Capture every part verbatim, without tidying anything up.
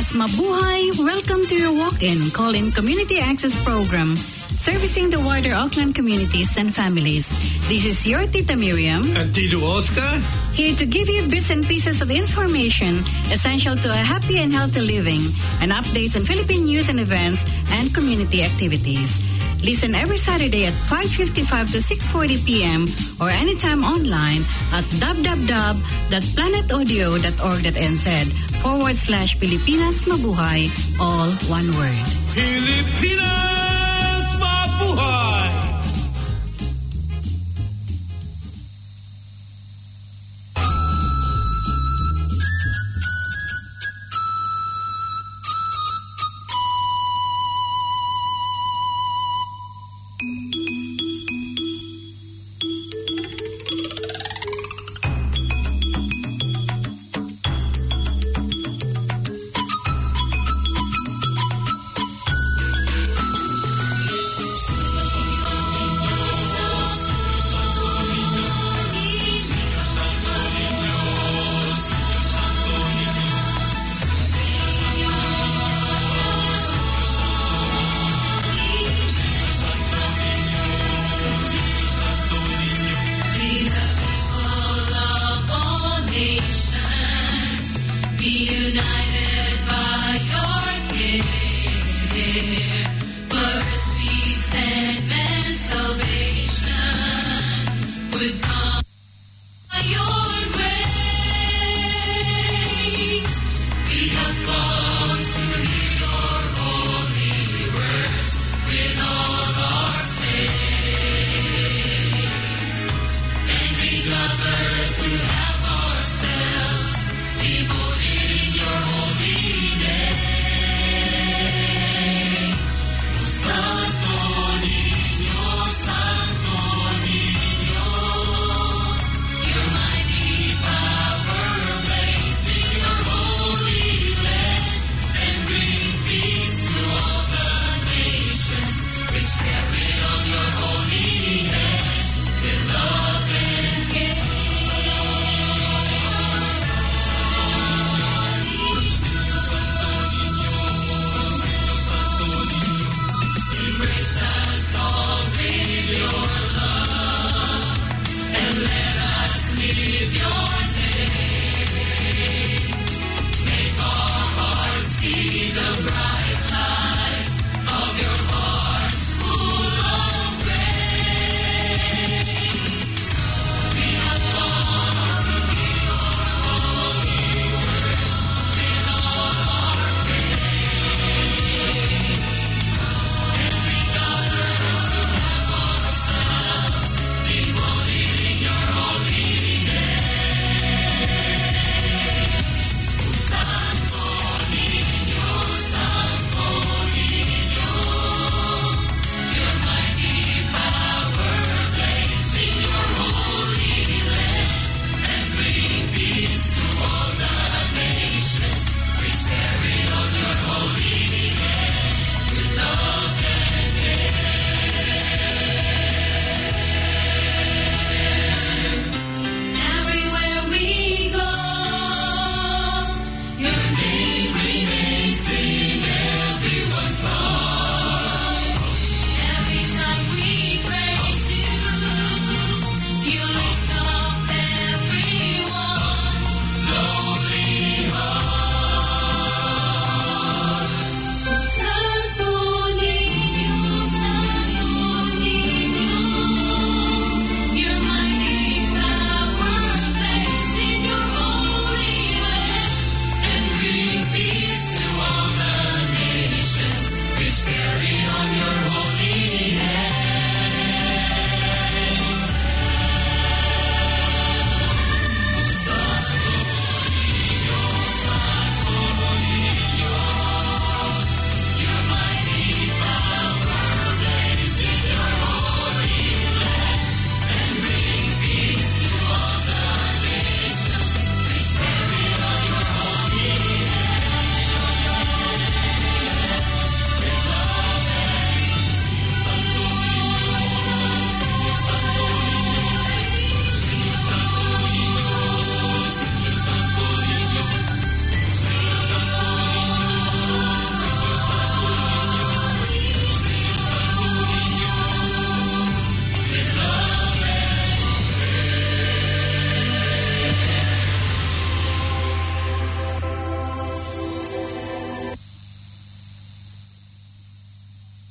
Pilipinas Mabuhay. Welcome to your walk-in call-in community access program, servicing the wider Auckland communities and families. This is your Tita Miriam and Tito Oscar, here to give you bits and pieces of information essential to a happy and healthy living, and updates on Philippine news and events and community activities. Listen every Saturday at five fifty-five to six forty p.m. or anytime online at www.planetaudio.org.nz forward slash Pilipinas Mabuhay, all one word. Pilipinas Mabuhay!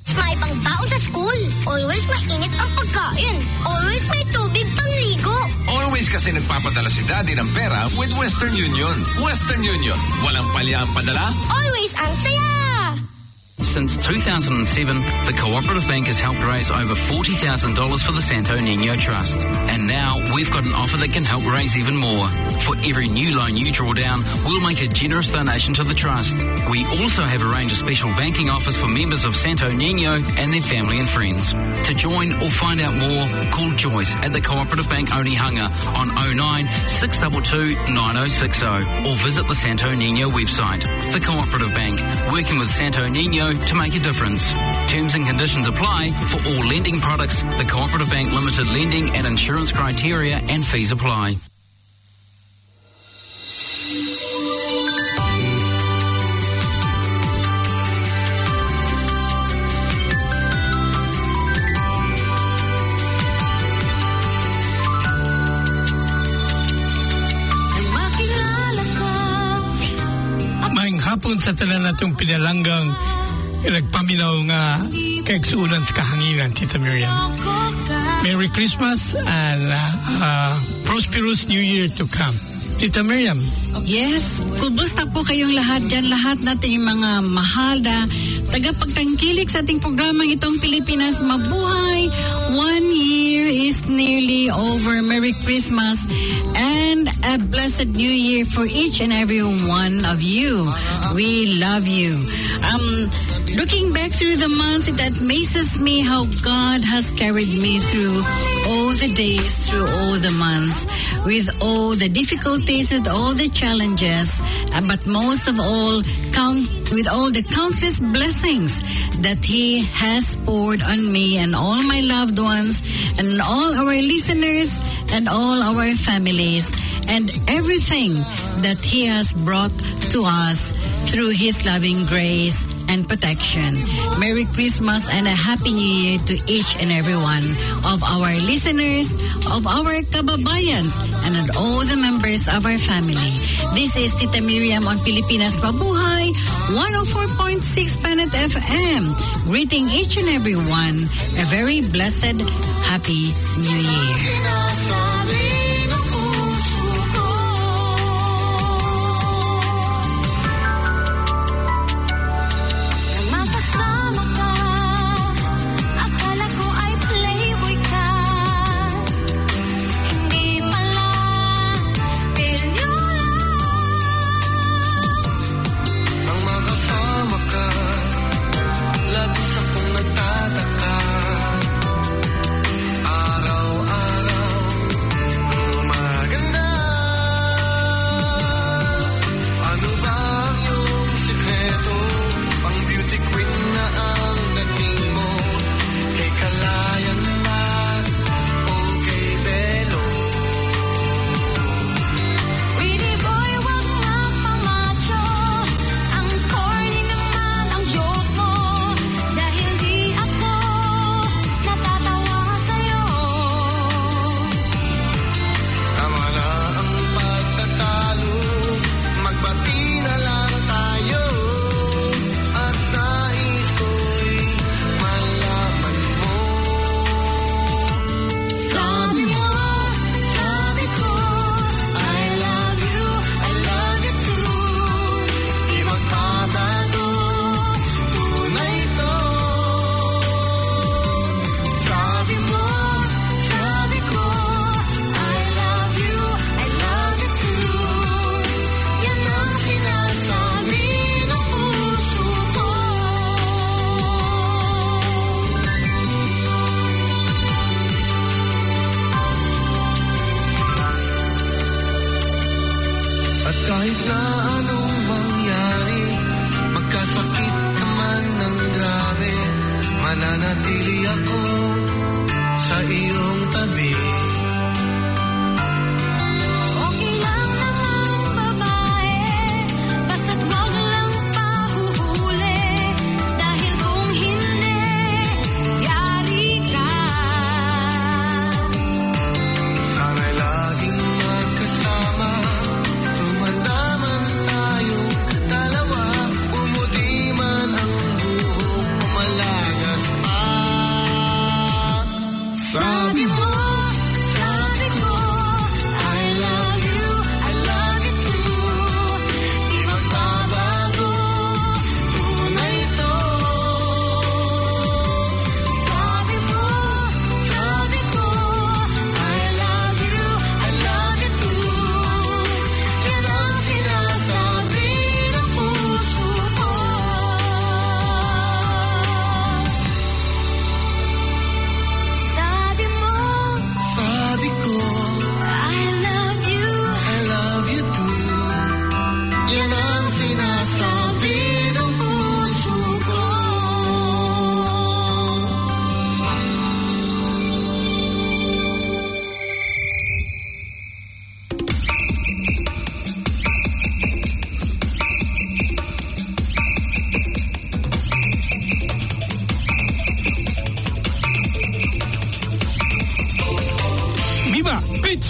May pangbaon sa school. Always mainit ang pagkain. Always may tubig pangligo. Always kasi nagpapadala si Daddy ng pera with Western Union. Western Union. Walang palya ang padala. Always ang saya! Since two thousand seven, the Cooperative Bank has helped raise over forty thousand dollars for the Santo Niño Trust. And now we've got an offer that can help raise even more. For every new loan you draw down, we'll make a generous donation to the Trust. We also have arranged a special banking offers for members of Santo Niño and their family and friends. To join or find out more, call Joyce at the Cooperative Bank Onehunga on oh nine, six two two, nine oh six oh or visit the Santo Niño website. The Cooperative Bank, working with Santo Niño to make a difference. Terms and conditions apply for all lending products. The Cooperative Bank Limited lending and insurance criteria and fees apply. Maayong hapon sa tanan natong pinalanggang nagpaminaw nga kaigsuunan sa kahanginan, Tita Miriam. Merry Christmas and uh, uh, prosperous New Year to come. Tita Miriam. Yes, kumusta po kayong lahat dyan, lahat nating mga mahal na tagapagtangkilik sa ating programang itong Pilipinas Mabuhay. One year is nearly over. Merry Christmas and a blessed New Year for each and every one of you. We love you. Um, looking back through the months, it amazes me how God has carried me through all the days, through all the months, with all the difficulties, with all the challenges, uh, but most of all, count with all the countless blessings that He has poured on me and all my loved ones and all our listeners and all our families and everything that He has brought to us through His loving grace and protection. Merry Christmas and a Happy New Year to each and every one of our listeners, of our kababayans, and of all the members of our family. This is Tita Miriam on Pilipinas Mabuhay, one oh four point six Planet F M, greeting each and every one a very blessed, Happy New Year. Malagas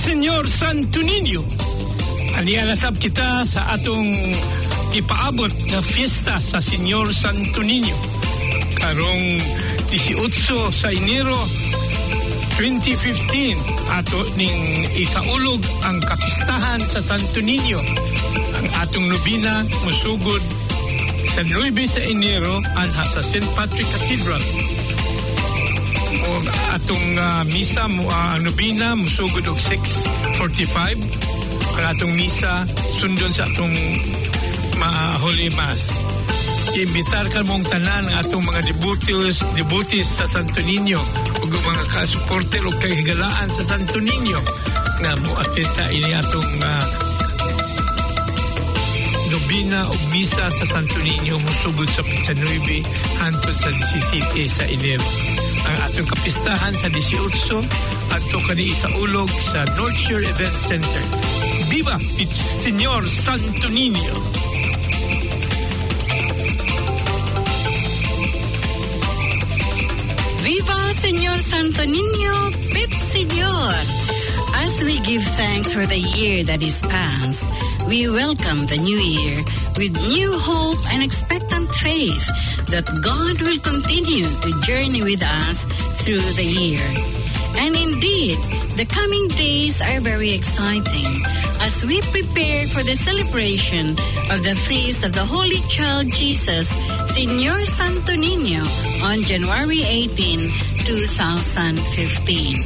Senyor Santo Niño. Anialasab kita sa atong ipaabot na fiesta sa Senyor Santo Niño. Karong eighteen sa Enero twenty fifteen ato ning isaulog ang kapistahan sa Santo Niño. Ang atong nobina musugod sa nine sa Enero anha sa Saint Patrick Cathedral. O atong uh, misa mo uh, nobina musugod og six forty-five. Ang atong misa sundon sa atong uh, Holy Mass. Imbitar ka mong tanan ang atong mga devotees, devotees sa Santo Niño ug mga ka-supporter o kahigalaan sa Santo Niño nga mo atenta ini atong uh, nobina o misa sa Santo Niño musugod sa Pitsa nine hantod sa seventeen sa Enero. Ang atong kapistahan sa eighteen ato kani isaulog sa North Shore Event Center. Viva el Señor Santo Niño! Viva Señor Santo Niño, Pit Señor! As we give thanks for the year that is past, we welcome the new year with new hope and expectant faith that God will continue to journey with us through the year. And indeed, the coming days are very exciting as we prepare for the celebration of the feast of the Holy Child Jesus, Señor Santo Niño, on January eighteenth, twenty fifteen.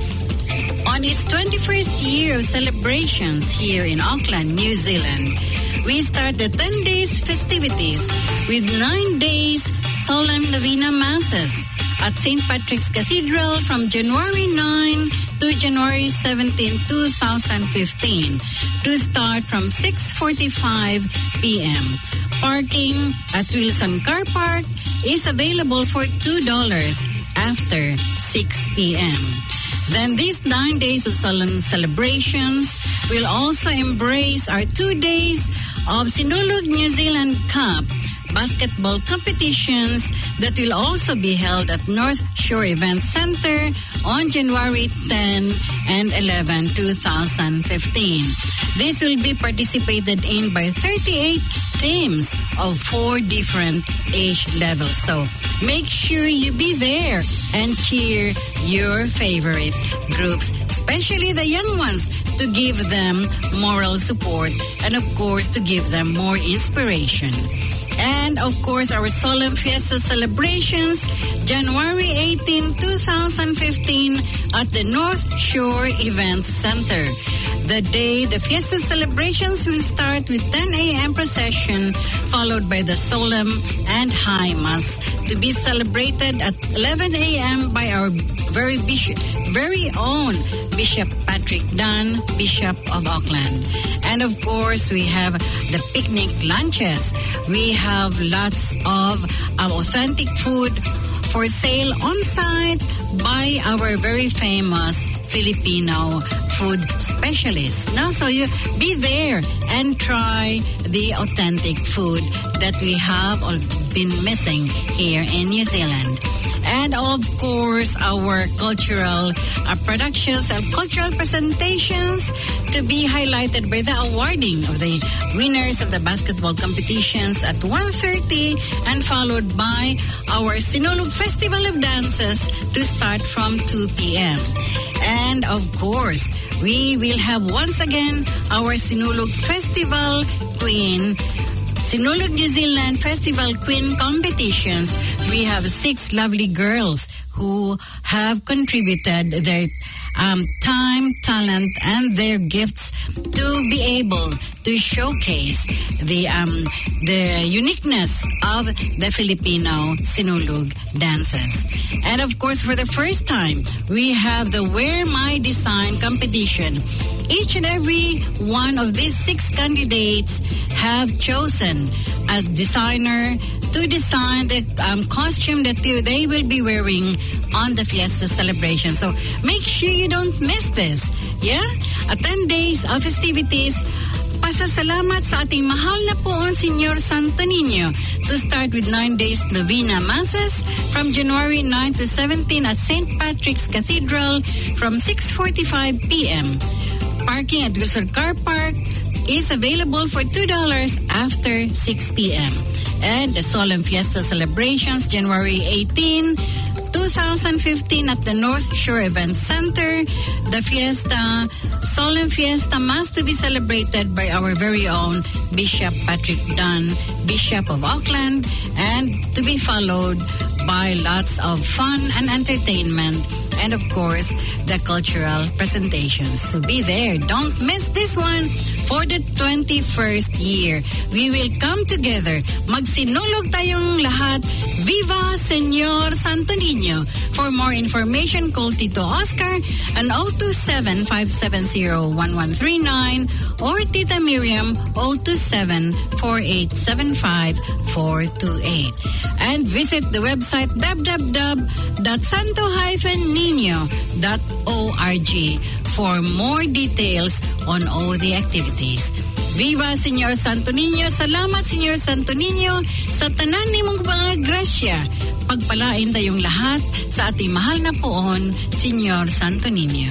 On its twenty-first year of celebrations here in Auckland, New Zealand, we start the ten days festivities with nine days solemn novena masses at Saint Patrick's Cathedral from January ninth to January seventeenth, twenty fifteen, to start from six forty-five p.m. Parking at Wilson Car Park is available for two dollars after six p.m. Then these nine days of solemn celebrations will also embrace our two days of Sinulog New Zealand Cup basketball competitions that will also be held at North Shore Event Center on January tenth and eleventh, twenty fifteen. This will be participated in by thirty-eight teams of four different age levels. So make sure you be there and cheer your favorite groups, especially the young ones, to give them moral support and, of course, to give them more inspiration. And, of course, our Solemn Fiesta celebrations, January eighteenth, twenty fifteen, at the North Shore Events Center. The day the Fiesta celebrations will start with ten a.m. procession, followed by the Solemn and High Mass, to be celebrated at eleven a.m. by our very bishop, very own Bishop Patrick Dunn, Bishop of Auckland. And of course, we have the picnic lunches. We have lots of um, authentic food for sale on site by our very famous Filipino food specialists. Now, so you be there and try the authentic food that we have all been missing here in New Zealand. And of course, our cultural uh, productions and cultural presentations to be highlighted by the awarding of the winners of the basketball competitions at one thirty, and followed by our Sinulog Festival of Dances to start from two p.m. And of course, we will have once again our Sinulog Festival Queen Sinulog New Zealand Festival Queen competitions. We have six lovely girls who have contributed their um, time, talent, and their gifts to be able to showcase the um, the uniqueness of the Filipino Sinulog dances. And of course, for the first time, we have the Wear My Design competition. Each and every one of these six candidates have chosen as designer to design the um, costume that they, they will be wearing on the Fiesta celebration. So make sure you don't miss this. Yeah? At ten days of festivities, pasasalamat sa ating mahal na poon, Señor Santo Niño, to start with nine days novena masses from January ninth to seventeenth at Saint Patrick's Cathedral from six forty-five p.m. Parking at Wilson Car Park is available for two dollars after six p.m. And the Solemn Fiesta celebrations January eighteenth, twenty fifteen at the North Shore Event Center. The Fiesta, Solemn Fiesta Mass to be celebrated by our very own Bishop Patrick Dunn, Bishop of Auckland, and to be followed by lots of fun and entertainment, and of course, the cultural presentations. So be there. Don't miss this one. For the twenty-first year, we will come together. Magsinulog tayong lahat. Viva Señor Santo Niño. For more information, call Tito Oscar on zero two seven, five seven zero, one one three nine or Tita Miriam zero two seven, four eight seven five, four two eight. And visit the website w w w dot santo dash nino dot org for more details on all the activities. Viva Señor Santo Niño. Salamat Señor Santo Niño sa tanan nimong mga grasya. Pagpalain tayong lahat sa ating mahal na poon, Señor Santo Niño.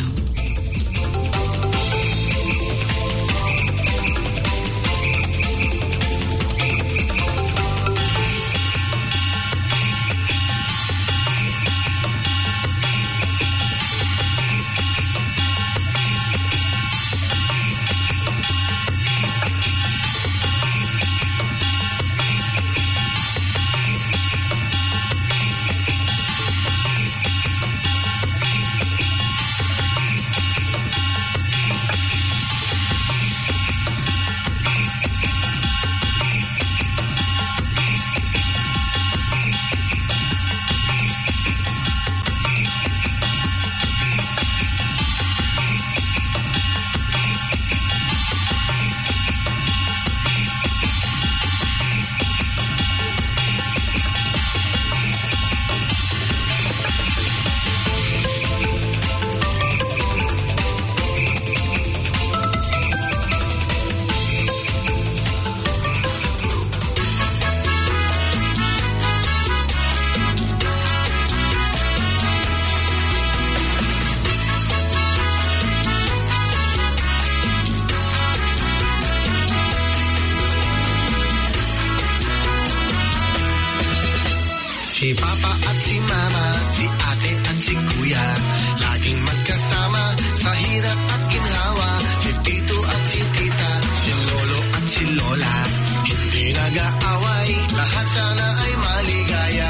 Si Papa at si Mama, si Ate at si Kuya, laging magkasama sa hirap at ginhawa. Si Tito at si Tita, si Lolo at si Lola, hindi nag-aaway, lahat sana ay maligaya.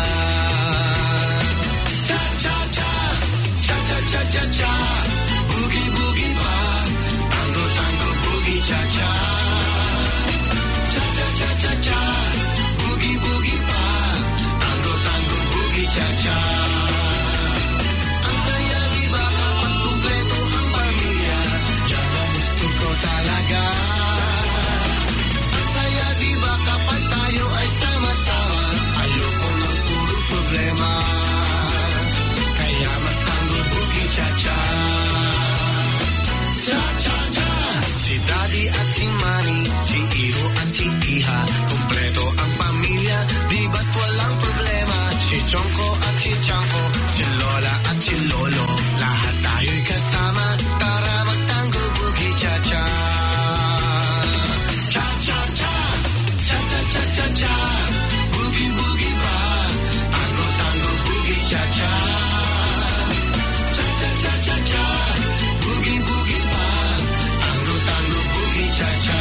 Cha-cha-cha, cha-cha-cha-cha-cha, boogie-boogie pa, tango-tango boogie-cha-cha. Cha-cha-cha-cha-cha, boogie-boogie pa, cha-cha. Ang saya di ba kapag kumpleto ang pamilya? Yan ang gusto ko talaga. Ang saya di ba kapag tayo ay sama-sama? Ayoko ng puro problema. Kaya magtango boogie cha-cha. Cha-cha-cha. Si Daddy at si Mami, si Iho at si Iha, kumpleto ang pamilya, di ba't walang problema? Si Chongko at si Chanko, si Lola at si Lolo, lahat tayo'y kasama, tara magtango boogie cha-cha. Cha-cha-cha, cha-cha-cha-cha-cha, boogie-boogie pa, tango-tango boogie cha-cha. Cha-cha-cha-cha-cha, boogie-boogie pa, tango-tango boogie cha-cha.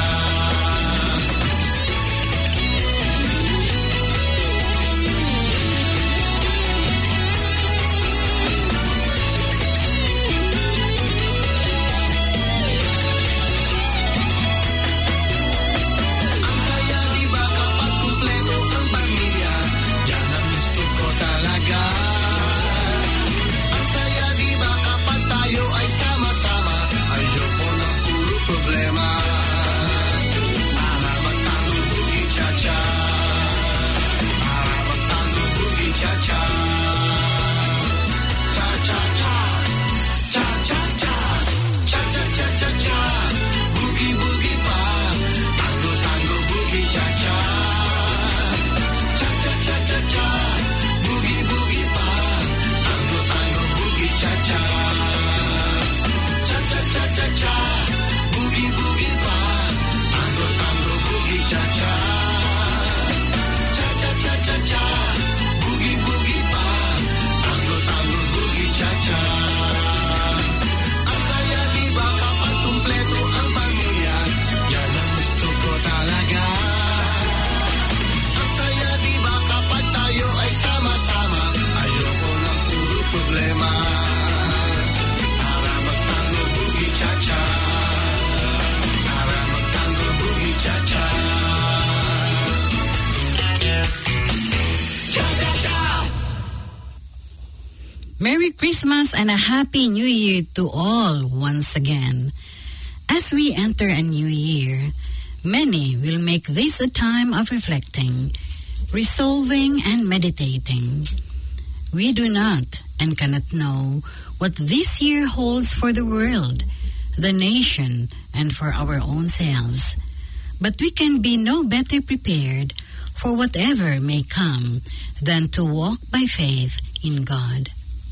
problema. Para magtango boogie cha-cha. Para magtango boogie cha-cha. Cha-cha-cha. Merry Christmas and a Happy New Year to all once again. As we enter a new year, many will make this a time of reflecting, resolving, and meditating. We do not and cannot know what this year holds for the world, the nation, and for our own selves. But we can be no better prepared for whatever may come than to walk by faith in God.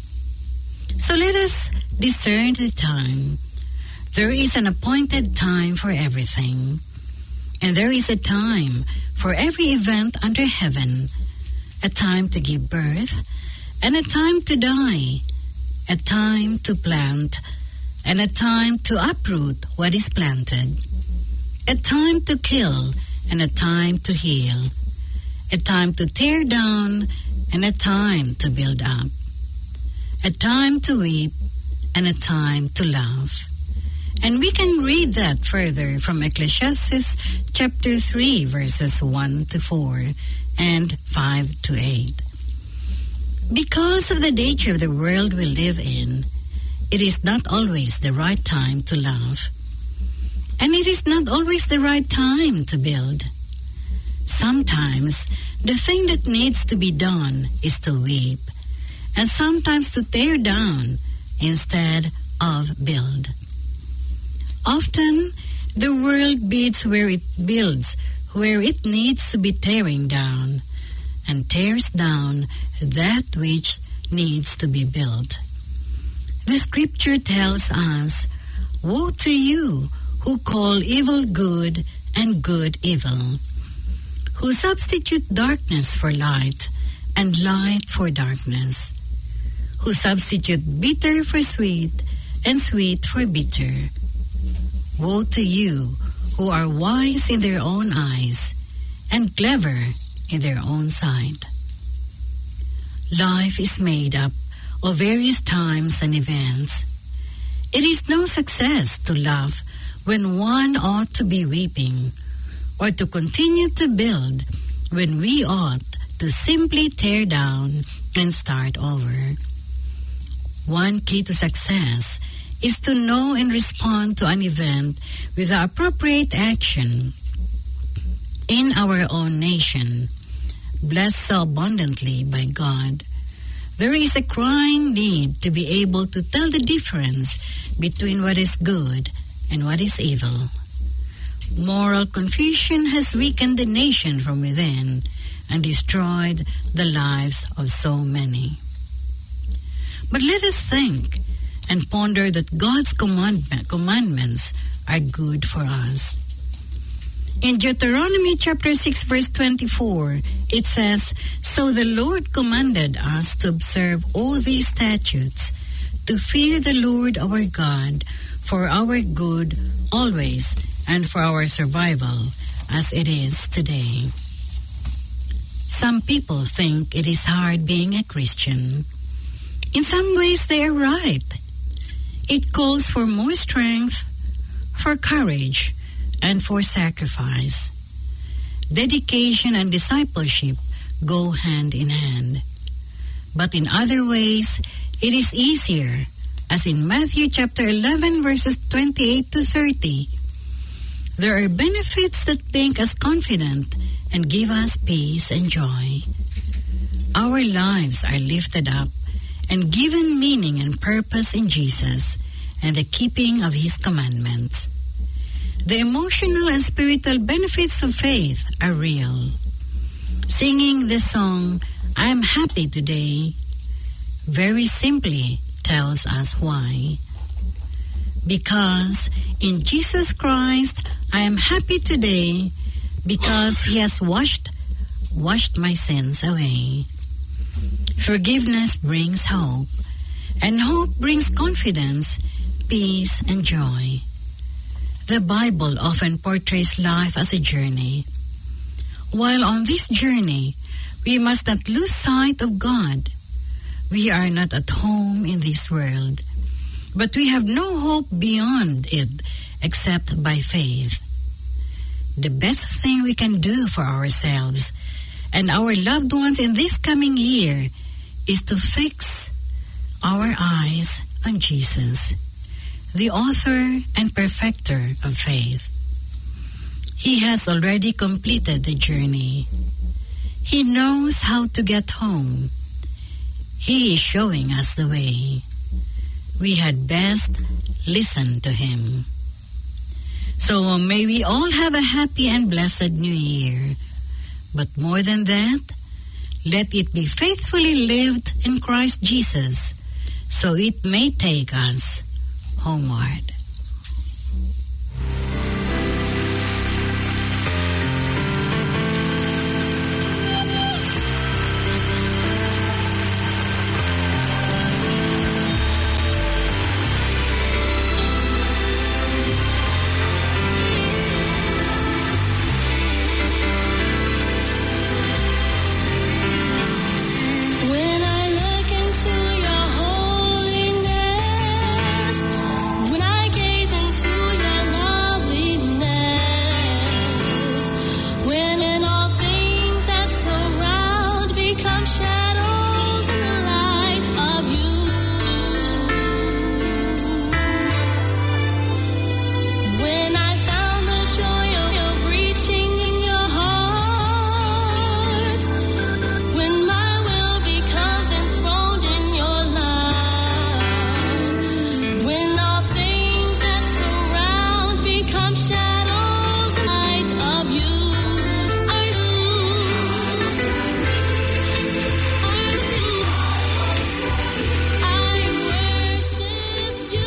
So let us discern the time. There is an appointed time for everything. And there is a time for every event under heaven. A time to give birth, and a time to die. A time to plant, and a time to uproot what is planted. A time to kill, and a time to heal. A time to tear down, and a time to build up. A time to weep, and a time to laugh. And we can read that further from Ecclesiastes chapter three, verses one to four and five to eight. Because of the nature of the world we live in, it is not always the right time to laugh. And it is not always the right time to build. Sometimes the thing that needs to be done is to weep, and sometimes to tear down instead of build. Often, the world bids where it builds, where it needs to be tearing down, and tears down that which needs to be built. The scripture tells us, "Woe to you who call evil good and good evil, who substitute darkness for light and light for darkness, who substitute bitter for sweet and sweet for bitter. Woe to you who are wise in their own eyes and clever in their own sight." Life is made up of various times and events. It is no success to laugh when one ought to be weeping, or to continue to build when we ought to simply tear down and start over. One key to success is to know and respond to an event with the appropriate action. In our own nation, blessed so abundantly by God, there is a crying need to be able to tell the difference between what is good and what is evil. Moral confusion has weakened the nation from within and destroyed the lives of so many. But let us think and ponder that God's commandment, commandments are good for us. In Deuteronomy chapter six, verse twenty-four, it says, "So the Lord commanded us to observe all these statutes, to fear the Lord our God for our good always and for our survival as it is today." Some people think it is hard being a Christian. In some ways, they are right. It calls for more strength, for courage, and for sacrifice. Dedication and discipleship go hand in hand. But in other ways, it is easier, as in Matthew chapter eleven, verses twenty-eight to thirty. There are benefits that make us confident and give us peace and joy. Our lives are lifted up and given meaning and purpose in Jesus and the keeping of His commandments. The emotional and spiritual benefits of faith are real. Singing the song, "I am happy today," very simply tells us why. Because in Jesus Christ, I am happy today because He has washed, washed my sins away. Forgiveness brings hope, and hope brings confidence, peace, and joy. The Bible often portrays life as a journey. While on this journey, we must not lose sight of God. We are not at home in this world, but we have no hope beyond it except by faith. The best thing we can do for ourselves and our loved ones in this coming year is to fix our eyes on Jesus, the author and perfecter of faith. He has already completed the journey. He knows how to get home. He is showing us the way. We had best listen to him. So may we all have a happy and blessed new year. But more than that, let it be faithfully lived in Christ Jesus, so it may take us homeward. When I look into your holiness, when I gaze into your loveliness, when in all things that surround become shadows in the light of you, when I found the joy of reaching in your heart, when my will becomes enthroned in your love, when all things that surround become shadows in the light of you, I do, I worship you.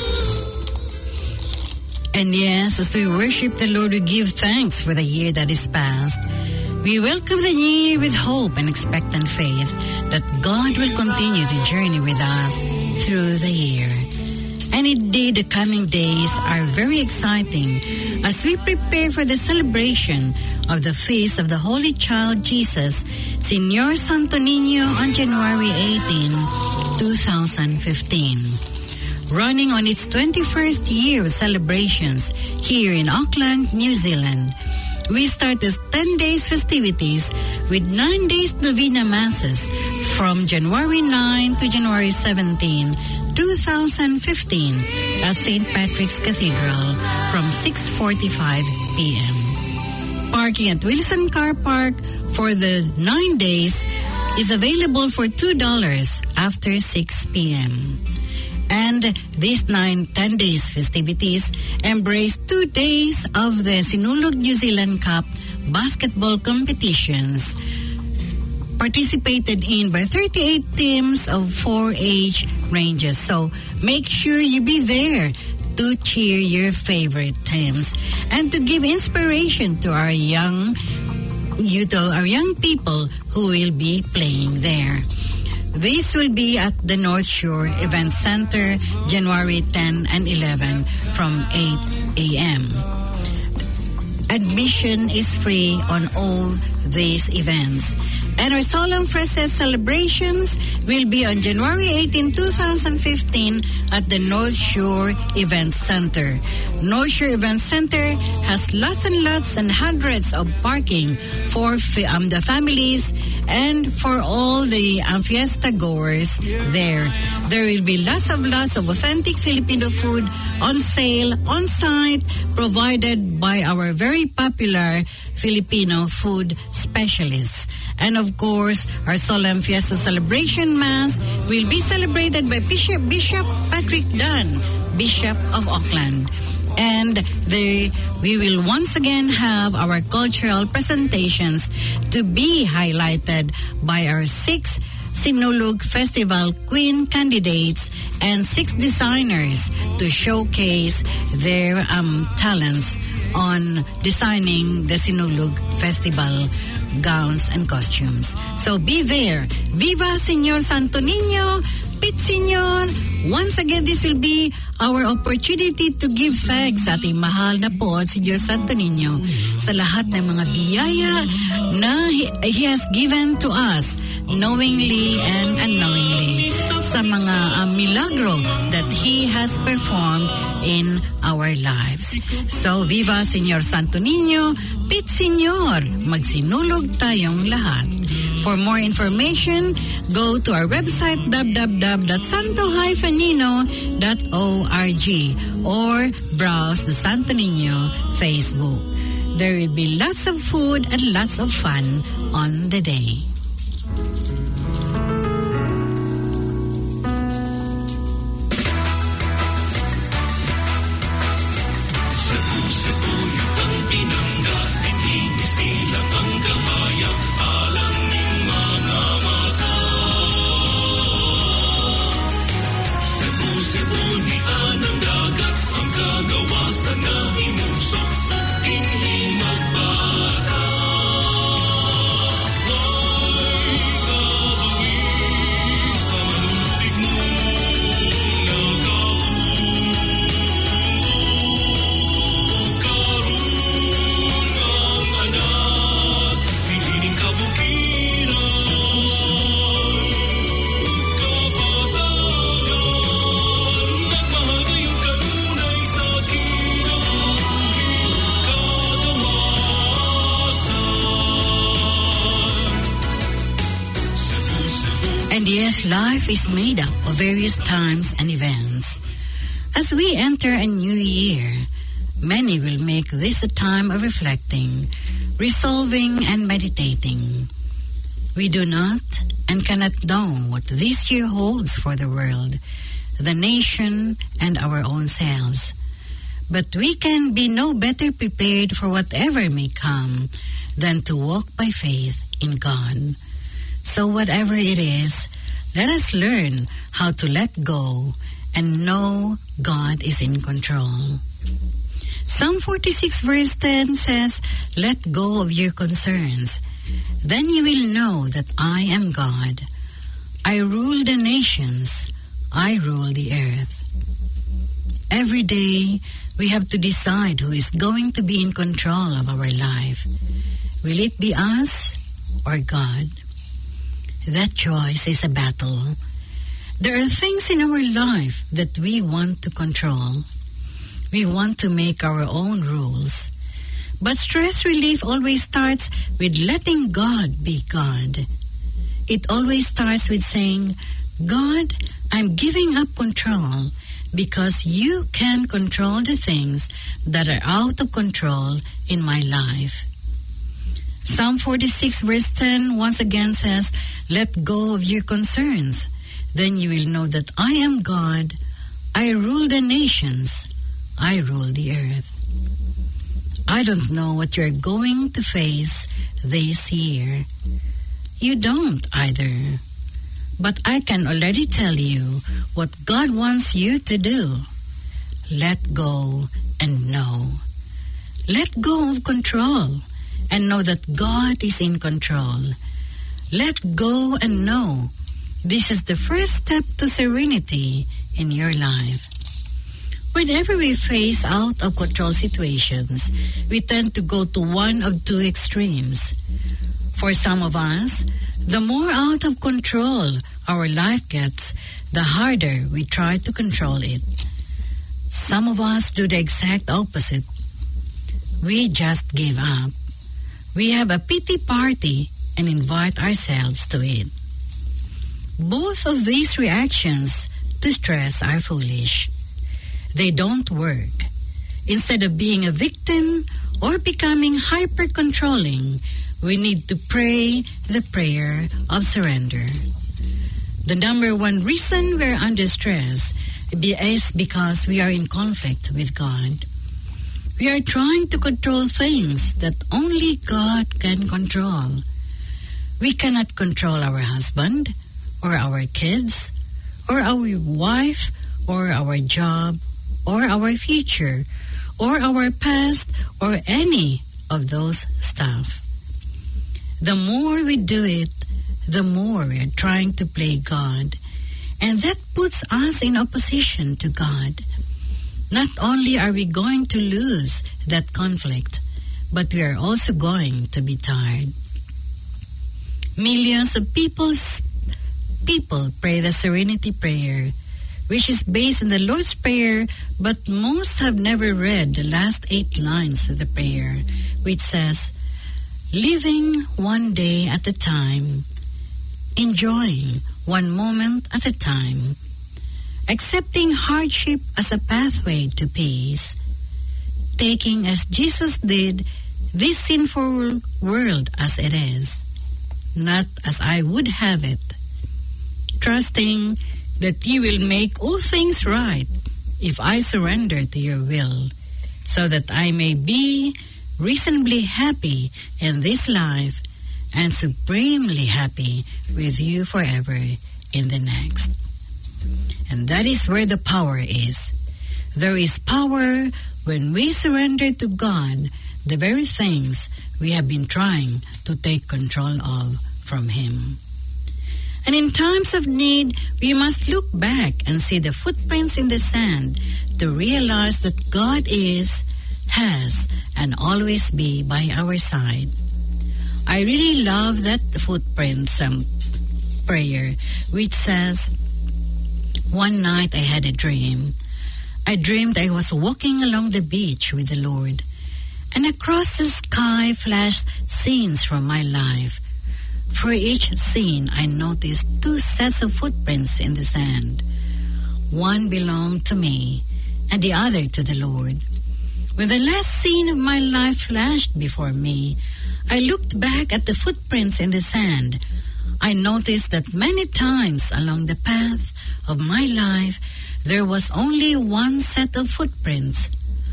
And yes, as we worship the Lord, we give thanks for the year that is past. We welcome the new year with hope and expectant faith that God will continue to journey with us through the year. And indeed, the coming days are very exciting as we prepare for the celebration of the feast of the Holy Child Jesus, Señor Santo Niño, on January eighteenth, twenty fifteen. Running on its twenty-first year of celebrations here in Auckland, New Zealand. We start the ten days festivities with nine days novena masses from January ninth to January seventeenth, twenty fifteen at Saint Patrick's Cathedral from six forty-five p.m. Parking at Wilson Car Park for the nine days is available for two dollars after six p.m. And these nine, ten days festivities embrace two days of the Sinulog New Zealand Cup basketball competitions, participated in by thirty-eight teams of four age ranges. So make sure you be there to cheer your favorite teams and to give inspiration to our young, you to our young people who will be playing there. This will be at the North Shore Event Center, January tenth and eleventh from eight a.m. Admission is free on all these events. And our Solemn Fresses celebrations will be on January eighteenth, twenty fifteen at the North Shore Event Center. North Shore Event Center has lots and lots and hundreds of parking for fi- um, the families and for all the um, fiesta goers there. There will be lots of lots of authentic Filipino food on sale, on site, provided by our very popular Filipino food specialists. And of course, our Solemn Fiesta Celebration Mass will be celebrated by Bishop, Bishop Patrick Dunn, Bishop of Auckland. And they, we will once again have our cultural presentations to be highlighted by our six Sinulog Festival Queen candidates and six designers to showcase their um, talents on designing the Sinulog Festival gowns and costumes. So be there. Viva Señor Santo Niño, Pit Señor, Once again, this will be our opportunity to give thanks sa ating mahal na po, si Diyos Santo Niño, sa lahat ng mga biyaya na He, he has given to us, knowingly and unknowingly, sa mga uh, milagro that He has performed in our lives. So, viva Señor Santo Niño, Pit Señor, magsinulog tayong lahat. For more information, go to our website w w w dot santo dash nino dot org or browse the Santo Niño Facebook. There will be lots of food and lots of fun on the day. Life is made up of various times and events. As we enter a new year, many will make this a time of reflecting, resolving, and meditating. We do not and cannot know what this year holds for the world, the nation, and our own selves. But we can be no better prepared for whatever may come than to walk by faith in God. So whatever it is, let us learn how to let go and know God is in control. Psalm forty-six verse ten says, "Let go of your concerns. Then you will know that I am God. I rule the nations. I rule the earth." Every day, we have to decide who is going to be in control of our life. Will it be us or God? That choice is a battle. There are things in our life that we want to control. We want to make our own rules. But stress relief always starts with letting God be God. It always starts with saying, "God, I'm giving up control because you can control the things that are out of control in my life." Psalm forty-six verse ten once again says, "Let go of your concerns. Then you will know that I am God. I rule the nations. I rule the earth." I don't know what you're going to face this year. You don't either. But I can already tell you what God wants you to do. Let go and know. Let go of control and know that God is in control. Let go and know this is the first step to serenity in your life. Whenever we face out of control situations, we tend to go to one of two extremes. For some of us, the more out of control our life gets, the harder we try to control it. Some of us do the exact opposite. We just give up. We have a pity party and invite ourselves to it. Both of these reactions to stress are foolish. They don't work. Instead of being a victim or becoming hyper-controlling, we need to pray the prayer of surrender. The number one reason we're under stress is because we are in conflict with God. We are trying to control things that only God can control. We cannot control our husband, or our kids, or our wife, or our job, or our future, or our past, or any of those stuff. The more we do it, the more we are trying to play God, And that puts us in opposition to God. Not only are we going to lose that conflict, but we are also going to be tired. Millions of people's, people pray the Serenity Prayer, which is based on the Lord's Prayer, but most have never read the last eight lines of the prayer, which says, living one day at a time, enjoying one moment at a time, accepting hardship as a pathway to peace, taking as Jesus did this sinful world as it is, not as I would have it, trusting that you will make all things right if I surrender to your will, so that I may be reasonably happy in this life and supremely happy with you forever in the next. And that is where the power is. There is power when we surrender to God the very things we have been trying to take control of from Him. And in times of need, we must look back and see the footprints in the sand to realize that God is, has, and always be by our side. I really love that footprints um, prayer, which says, one night I had a dream. I dreamed I was walking along the beach with the Lord, and across the sky flashed scenes from my life. For each scene, I noticed two sets of footprints in the sand. One belonged to me, and the other to the Lord. When the last scene of my life flashed before me, I looked back at the footprints in the sand. I noticed that many times along the path of my life, there was only one set of footprints.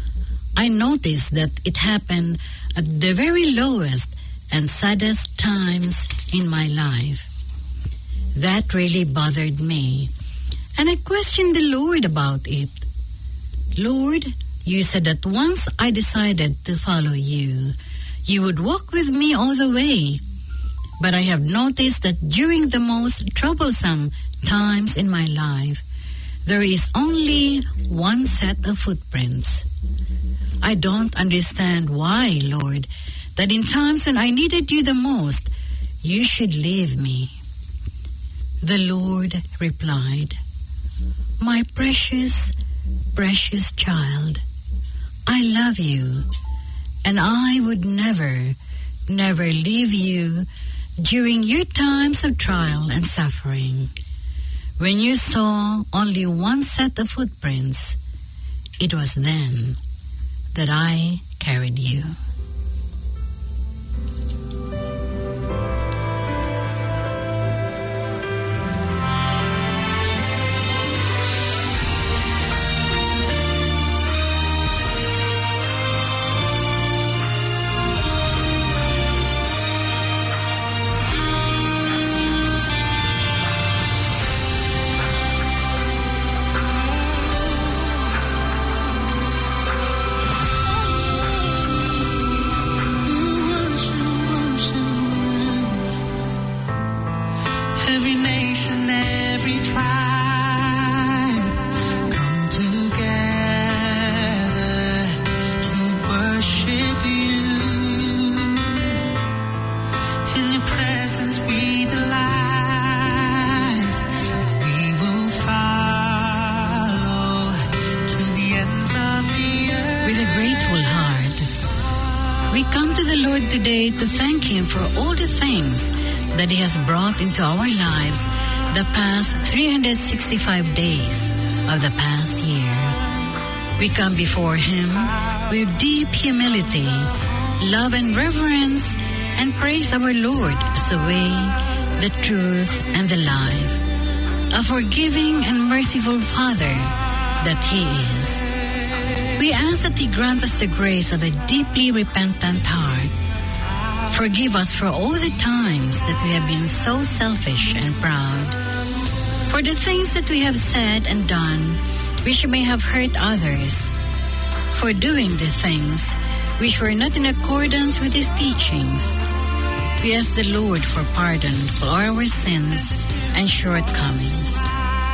I noticed that it happened at the very lowest and saddest times in my life. That really bothered me, and I questioned the Lord about it. Lord, you said that once I decided to follow you, you would walk with me all the way. But I have noticed that during the most troublesome times in my life, there is only one set of footprints. I don't understand why, Lord, that in times when I needed you the most, you should leave me. The Lord replied, my precious, precious child, I love you, and I would never, never leave you during your times of trial and suffering. When you saw only one set of footprints, it was then that I carried you. Today to thank Him for all the things that He has brought into our lives the past three hundred sixty-five days of the past year. We come before Him with deep humility, love and reverence, and praise our Lord as the way, the truth, and the life, a forgiving and merciful Father that He is. We ask that He grant us the grace of a deeply repentant heart. Forgive us for all the times that we have been so selfish and proud, for the things that we have said and done which may have hurt others, for doing the things which were not in accordance with His teachings. We ask the Lord for pardon for our sins and shortcomings.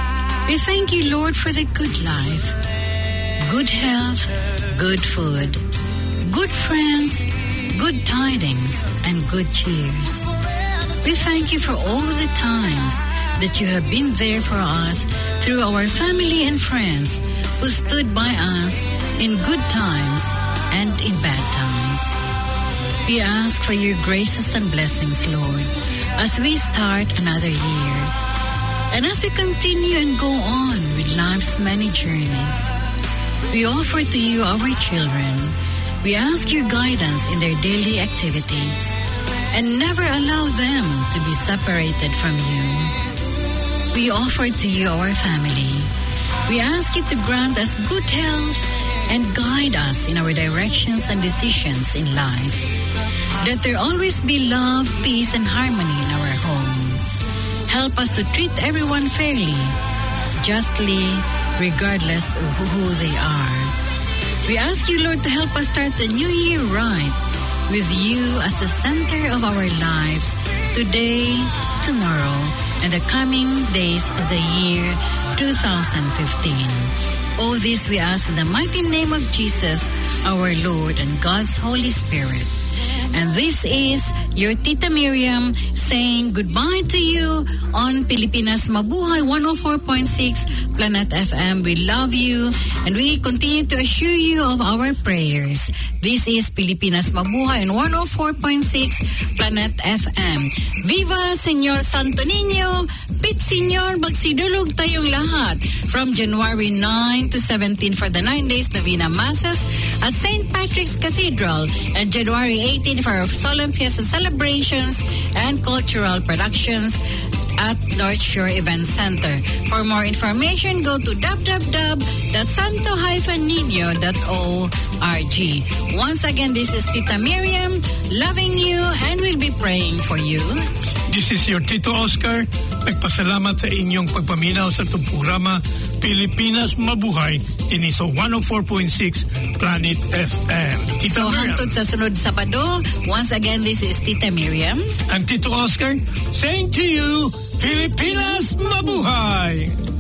We thank you, Lord, for the good life, good health, good food, good friends, good tidings, and good cheers. We thank you for all the times that you have been there for us through our family and friends who stood by us in good times and in bad times. We ask for your graces and blessings, Lord, as we start another year. And as we continue and go on with life's many journeys, we offer to you our children. We ask your guidance in their daily activities and never allow them to be separated from you. We offer to you our family. We ask you to grant us good health and guide us in our directions and decisions in life. Let there always be love, peace, and harmony in our homes. Help us to treat everyone fairly, justly, regardless of who they are. We ask you, Lord, to help us start the new year right, with you as the center of our lives, today, tomorrow, and the coming days of the year two thousand fifteen. All this we ask in the mighty name of Jesus, our Lord, and God's Holy Spirit. And this is your Tita Miriam saying goodbye to you on Pilipinas Mabuhay one oh four point six Planet F M. We love you and we continue to assure you of our prayers. This is Pilipinas Mabuhay on one oh four point six Planet F M. Viva Señor Santo Niño! Pit Señor, magsidulog tayong lahat from January ninth to seventeenth for the nine days Novena Masses at Saint Patrick's Cathedral and January eighteenth for solemn fiesta celebrations and cultural productions at North Shore Event Center. For more information, go to w w w dot santo dash nino dot org. Once again, this is Tita Miriam, loving you and will be praying for you. This is your Tito Oscar. Nagpasalamat sa inyong pagpaminaw sa itong programa Pilipinas Mabuhay in I S O one oh four point six Planet F M. Tita So Miriam. hangtod sa sunod Sabado, once again, this is Tita Miriam. And Tito Oscar saying to you, Pilipinas Mabuhay!